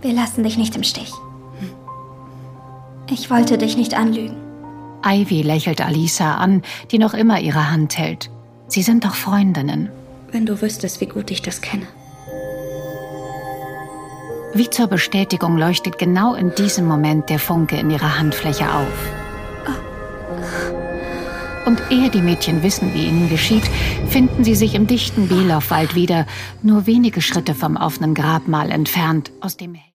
Wir lassen dich nicht im Stich. Ich wollte dich nicht anlügen. Ivy lächelt Alisa an, die noch immer ihre Hand hält. Sie sind doch Freundinnen. Wenn du wüsstest, wie gut ich das kenne. Wie zur Bestätigung leuchtet genau in diesem Moment der Funke in ihrer Handfläche auf. Und ehe die Mädchen wissen, wie ihnen geschieht, finden sie sich im dichten Below-Wald wieder, nur wenige Schritte vom offenen Grabmal entfernt, aus dem